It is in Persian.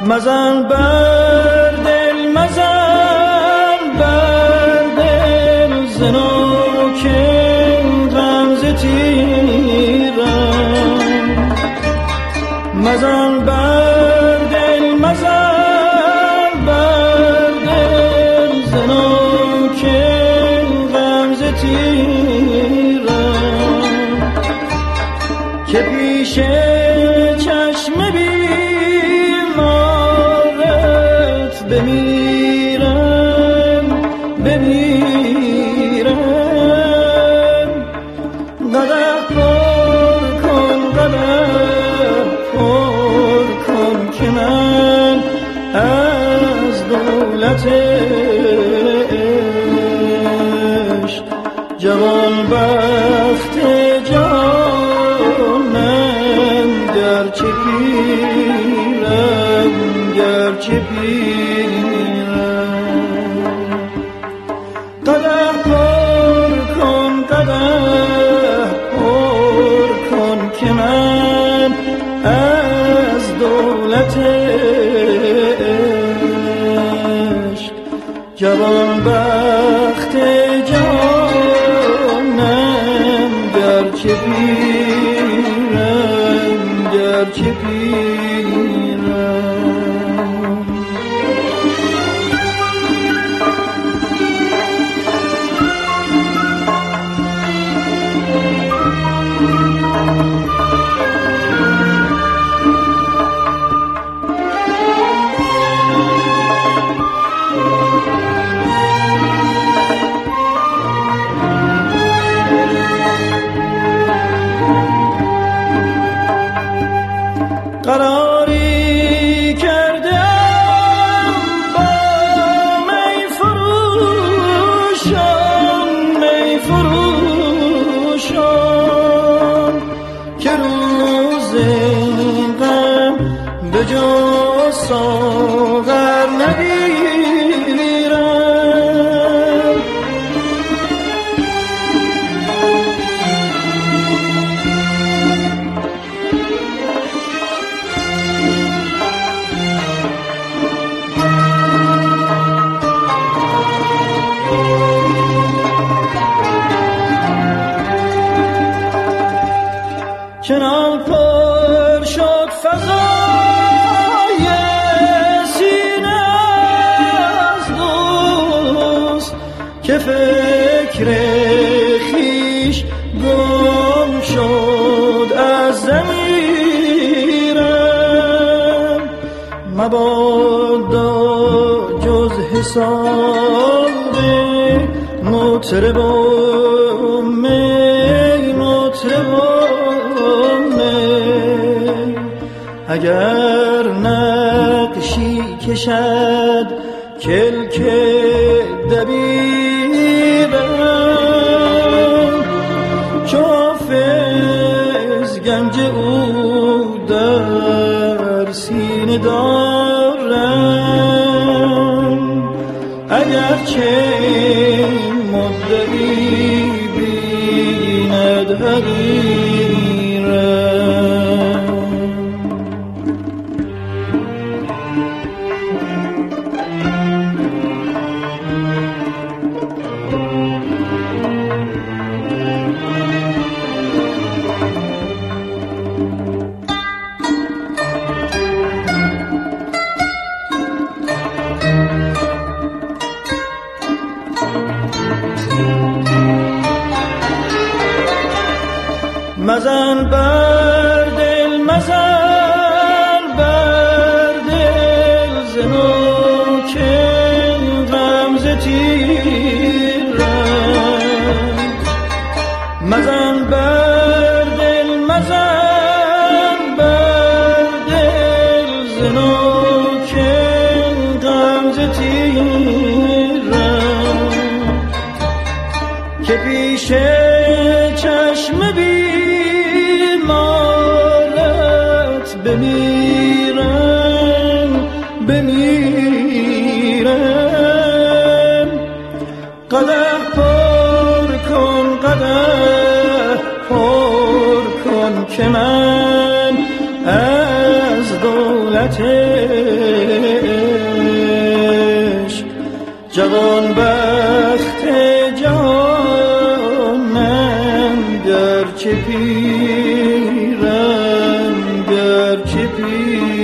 مزن بر دل، مزن بر دل، زنوک غمزه تیرم. مزن بر دل، مزن بر دل، زنوک غمزه تیرم. که پیش چشم بیمارت بمیرم، بمیرم. قدح پر کن، قدح پر کن که من از دولت عشق جوان بخت جانم گرچه پیرم، گرچه پیرم. قدح پر کن، قدح پر کن که من از دولت عشق جوان بخت جانم گرچه پیرم، گرچه پیرم. قراری کردم با می فروشان، می فروشان، که روز غم به جز ساغر نگیرم. چنان پر شد فضای سینه از دوست که فکر خویش گم شد از ضمیرم. مبادا جز حساب مطرب و می، مطرب و اگر نقشی کشد کلک دبیرم. چو حافظ گنج او در سینه دارم، اگرچه مدعی بیند حقیرم. مزن بر دل، مزن بر دل، زنوک غمزه تیرم. مزن بر دل، مزن بر دل، زنوک غمزه تیرم. که پیش چشم بیمارت بمیرم، بمیرم. قدح پر کن، قدح پر کن که من از دولت پیر